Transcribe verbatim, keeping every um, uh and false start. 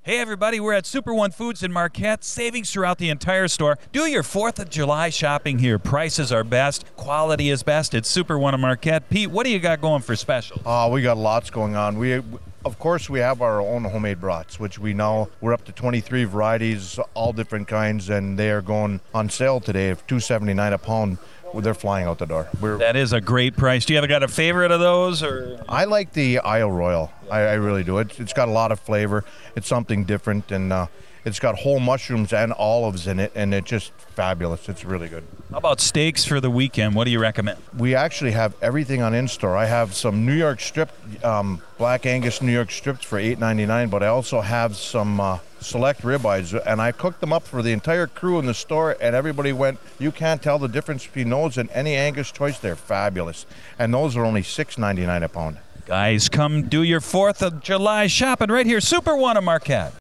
Hey everybody, we're at Super One Foods in Marquette. Savings throughout the entire store. Do your fourth of July shopping here. Prices are best. Quality is best. It's Super One in Marquette. Pete, what do you got going for specials? Uh, we got lots going on. We, of course, we have our own homemade brats, which we now, we're up to twenty-three varieties, all different kinds, and they are going on sale today of two seventy-nine a pound. Well, they're flying out the door. We're, That is a great price. Do you have got a favorite of those? Or I like the Isle Royal. I, I really do. It, it's got a lot of flavor. It's something different, and uh, it's got whole mushrooms and olives in it, and it's just fabulous. It's really good. How about steaks for the weekend? What do you recommend? We actually have everything on in-store. I have some New York strip, um, Black Angus New York strips for eight ninety-nine, but I also have some uh, select ribeyes, and I cooked them up for the entire crew in the store, and everybody went, you can't tell the difference between those and any Angus choice. They're fabulous. And those are only six ninety-nine a pound. Guys, come do your fourth of July shopping right here. Super One in Marquette.